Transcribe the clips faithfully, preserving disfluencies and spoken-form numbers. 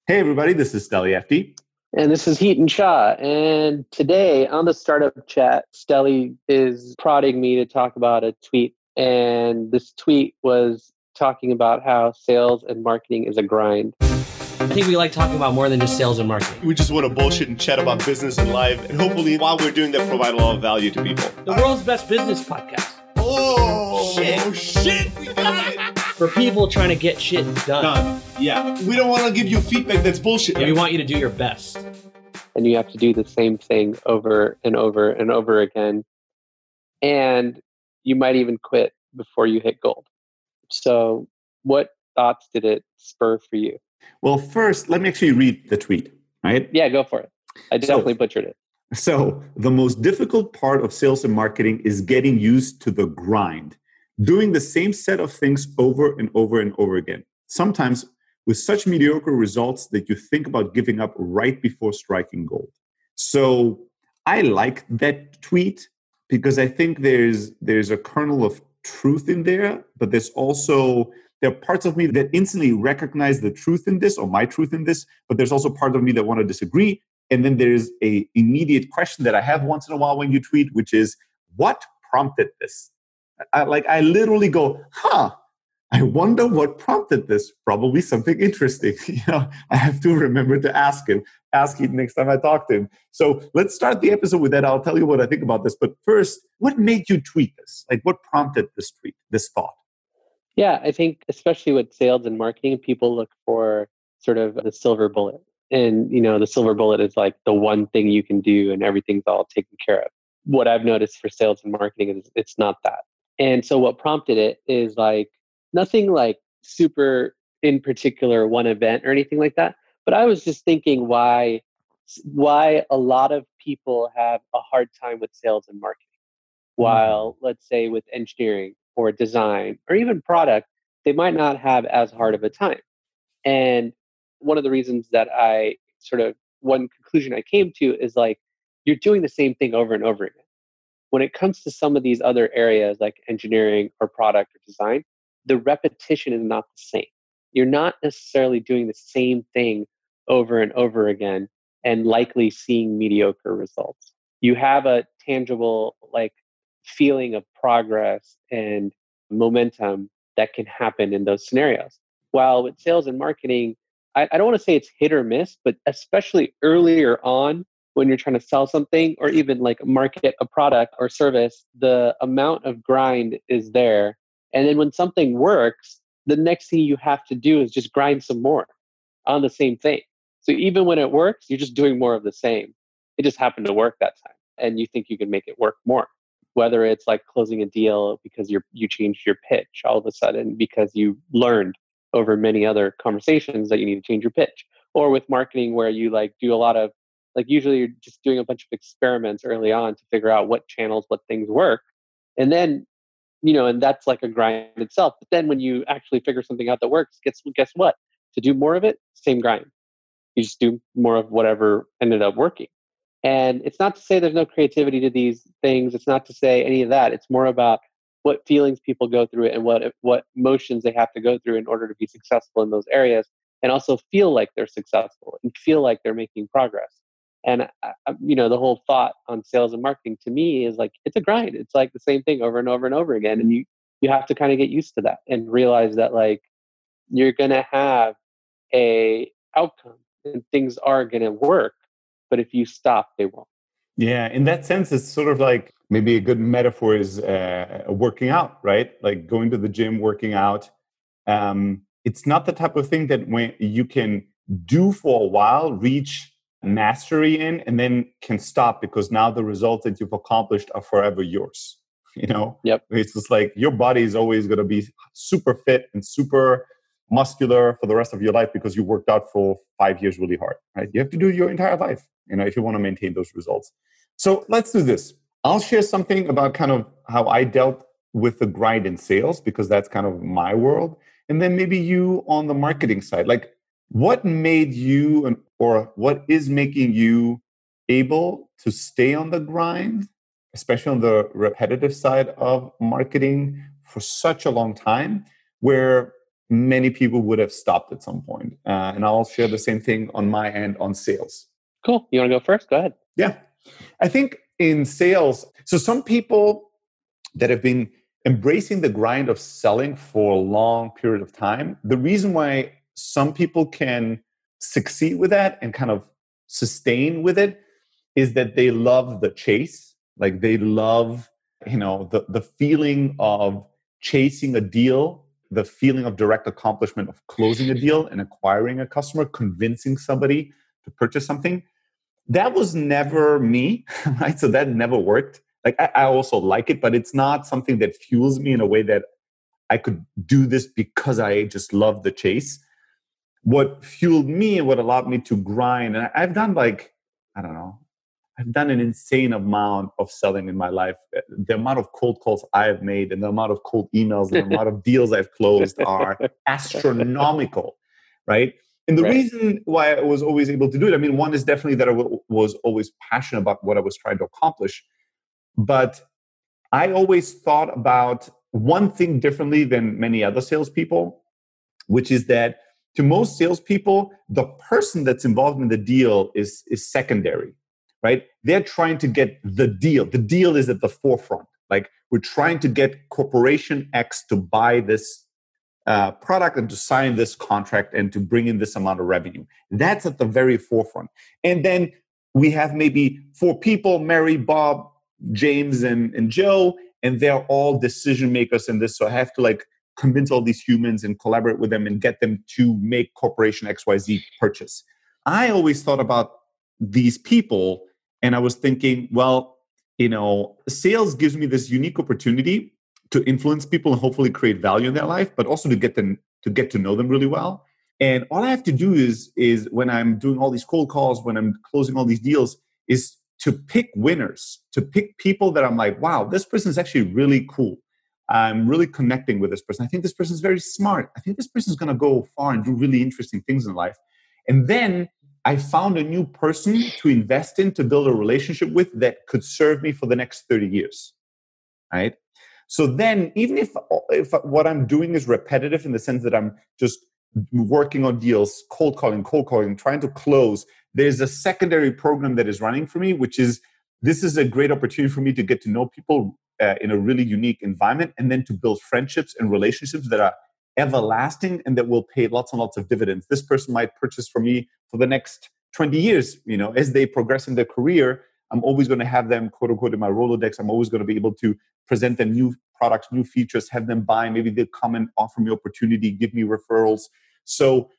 Hey, everybody, this is Steli F D. And this is Heaton Shah. And today on the Startup Chat, Steli is prodding me to talk about a tweet. And this tweet was talking about how sales and marketing is a grind. I think we like talking about more than just sales and marketing. We just want to bullshit and chat about business and life. And hopefully, while we're doing that, provide a lot of value to people. The world's best business podcast. Oh, shit. shit. We got it. For people trying to get shit done. Done. Yeah. We don't want to give you feedback that's bullshit. Yeah, we want you to do your best. And you have to do the same thing over and over and over again. And you might even quit before you hit gold. So what thoughts did it spur for you? Well, first, let me actually read the tweet, right? Yeah, go for it. I definitely so, butchered it. So the most difficult part of sales and marketing is getting used to the grind, doing the same set of things over and over and over again, sometimes with such mediocre results that you think about giving up right before striking gold. So I like that tweet because I think there's there's a kernel of truth in there, but there's also, there are parts of me that instantly recognize the truth in this or my truth in this, but there's also part of me that want to disagree. And then there's a immediate question that I have once in a while when you tweet, which is, what prompted this? I, like I literally go, huh, I wonder what prompted this. Probably something interesting. You know, I have to remember to ask him, ask him next time I talk to him. So let's start the episode with that. I'll tell you what I think about this. But first, what made you tweet this? Like what prompted this tweet, this thought? Yeah, I think especially with sales and marketing, people look for sort of the silver bullet. And, you know, the silver bullet is like the one thing you can do and everything's all taken care of. What I've noticed for sales and marketing is it's not that. And so what prompted it is like nothing like super in particular one event or anything like that. But I was just thinking why, why a lot of people have a hard time with sales and marketing. While mm-hmm. let's say with engineering or design or even product, they might not have as hard of a time. And one of the reasons that I sort of, one conclusion I came to is like, you're doing the same thing over and over again. When it comes to some of these other areas like engineering or product or design, the repetition is not the same. You're not necessarily doing the same thing over and over again and likely seeing mediocre results. You have a tangible like feeling of progress and momentum that can happen in those scenarios. While with sales and marketing, I, I don't want to say it's hit or miss, but especially earlier on when you're trying to sell something or even like market a product or service, the amount of grind is there. And then when something works, the next thing you have to do is just grind some more on the same thing. So even when it works, you're just doing more of the same. It just happened to work that time. And you think you can make it work more. Whether it's like closing a deal because you're, you changed your pitch all of a sudden because you learned over many other conversations that you need to change your pitch. Or with marketing where you like do a lot of, like usually you're just doing a bunch of experiments early on to figure out what channels, what things work. And then, you know, and that's like a grind itself. But then when you actually figure something out that works, guess, guess what? To do more of it, same grind. You just do more of whatever ended up working. And it's not to say there's no creativity to these things. It's not to say any of that. It's more about what feelings people go through and what what emotions they have to go through in order to be successful in those areas and also feel like they're successful and feel like they're making progress. And, uh, you know, the whole thought on sales and marketing to me is like, it's a grind. It's like the same thing over and over and over again. And you, you have to kind of get used to that and realize that like, you're going to have a outcome and things are going to work. But if you stop, they won't. Yeah, in that sense, it's sort of like maybe a good metaphor is uh, working out, right? Like going to the gym, working out. Um, it's not the type of thing that when you can do for a while, reach mastery in, and then can stop because now the results that you've accomplished are forever yours. You know, yep. It's just like your body is always going to be super fit and super muscular for the rest of your life because you worked out for five years really hard, right? You have to do it your entire life, you know, if you want to maintain those results. So let's do this. I'll share something about kind of how I dealt with the grind in sales because that's kind of my world. And then maybe you on the marketing side, like what made you an, or what is making you able to stay on the grind, especially on the repetitive side of marketing for such a long time, where many people would have stopped at some point. Uh, and I'll share the same thing on my end on sales. Cool. You want to go first? Go ahead. Yeah. I think in sales, so some people that have been embracing the grind of selling for a long period of time, the reason why some people can succeed with that and kind of sustain with it is that they love the chase. Like they love, you know, the, the feeling of chasing a deal, the feeling of direct accomplishment of closing a deal and acquiring a customer, convincing somebody to purchase something. That was never me, right? So that never worked. Like I, I also like it, but it's not something that fuels me in a way that I could do this because I just love the chase. What fueled me and what allowed me to grind, and I've done like, I don't know, I've done an insane amount of selling in my life. The amount of cold calls I have made and the amount of cold emails and the amount of deals I've closed are astronomical, right? And the Right. reason why I was always able to do it, I mean, one is definitely that I w- was always passionate about what I was trying to accomplish. But I always thought about one thing differently than many other salespeople, which is that to most salespeople, the person that's involved in the deal is, is secondary, right? They're trying to get the deal. The deal is at the forefront. Like we're trying to get Corporation X to buy this uh, product and to sign this contract and to bring in this amount of revenue. That's at the very forefront. And then we have maybe four people, Mary, Bob, James, and, and Joe, and they're all decision makers in this. So I have to like convince all these humans and collaborate with them and get them to make Corporation X Y Z purchase. I always thought about these people and I was thinking, well, you know, sales gives me this unique opportunity to influence people and hopefully create value in their life, but also to get them to get to know them really well. And all I have to do is, is when I'm doing all these cold calls, when I'm closing all these deals, is to pick winners, to pick people that I'm like, wow, this person is actually really cool. I'm really connecting with this person. I think this person is very smart. I think this person is going to go far and do really interesting things in life. And then I found a new person to invest in, to build a relationship with that could serve me for the next thirty years, right? So then, even if, if what I'm doing is repetitive in the sense that I'm just working on deals, cold calling, cold calling, trying to close, there's a secondary program that is running for me, which is this is a great opportunity for me to get to know people uh, in a really unique environment and then to build friendships and relationships that are everlasting and that will pay lots and lots of dividends. This person might purchase from me for the next twenty years. You know, as they progress in their career, I'm always going to have them, quote unquote, in my Rolodex. I'm always going to be able to present them new products, new features, have them buy. Maybe they'll come and offer me opportunity, give me referrals. So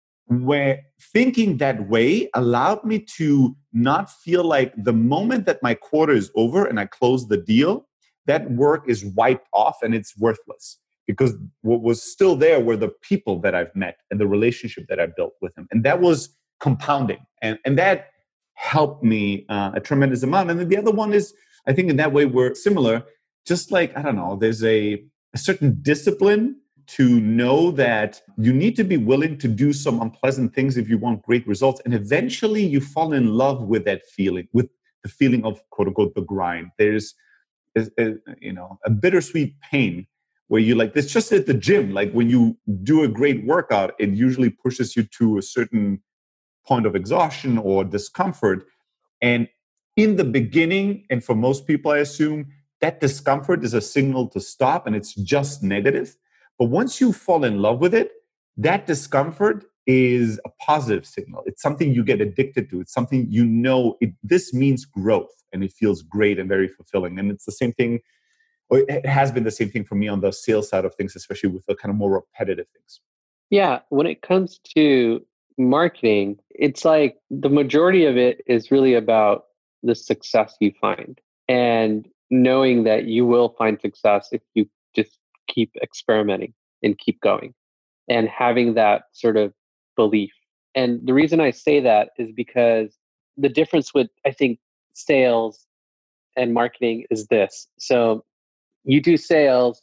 where thinking that way allowed me to not feel like the moment that my quarter is over and I close the deal, that work is wiped off and it's worthless. Because what was still there were the people that I've met and the relationship that I built with them. And that was compounding. And, and that helped me uh, a tremendous amount. And then the other one is, I think in that way we're similar. Just like, I don't know, there's a, a certain discipline to know that you need to be willing to do some unpleasant things if you want great results. And eventually you fall in love with that feeling, with the feeling of, quote unquote, the grind. There's, a, a, you know, a bittersweet pain where you like, it's just at the gym. Like when you do a great workout, it usually pushes you to a certain point of exhaustion or discomfort. And in the beginning, and for most people, I assume, that discomfort is a signal to stop and it's just negative. But once you fall in love with it, that discomfort is a positive signal. It's something you get addicted to. It's something you know, it, this means growth and it feels great and very fulfilling. And it's the same thing, or it has been the same thing for me on the sales side of things, especially with the kind of more repetitive things. Yeah, when it comes to marketing, it's like the majority of it is really about the success you find and knowing that you will find success if you just keep experimenting and keep going and having that sort of belief. And the reason I say that is because the difference with, I think, sales and marketing is this. So you do sales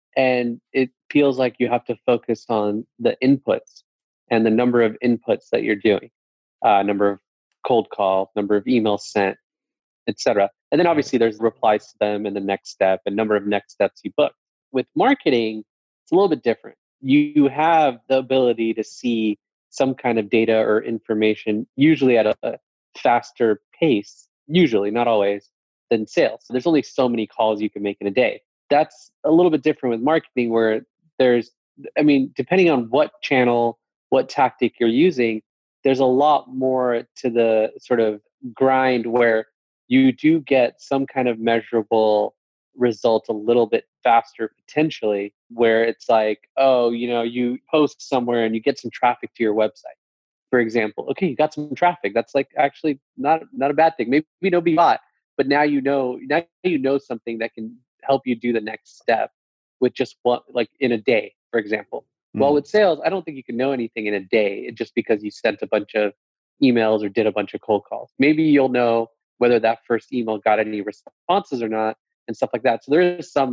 and it feels like you have to focus on the inputs and the number of inputs that you're doing, uh, number of cold call, number of emails sent, et cetera. And then obviously there's replies to them and the next step and number of next steps you book. With marketing, it's a little bit different. you have the ability to see some kind of data or information, usually at a, a faster pace, usually, not always, than sales. So there's only so many calls you can make in a day. That's a little bit different with marketing, where there's, I mean, depending on what channel, what tactic you're using, there's a lot more to the sort of grind where you do get some kind of measurable result a little bit faster potentially, where it's like, oh, you know, you post somewhere and you get some traffic to your website, for example. Okay, you got some traffic. That's like actually not not a bad thing. Maybe nobody bought, but now you know now you know something that can help you do the next step with just one, like in a day, for example. Mm. Well, with sales, I don't think you can know anything in a day just because you sent a bunch of emails or did a bunch of cold calls. Maybe you'll know whether that first email got any responses or not and stuff like that. So there is some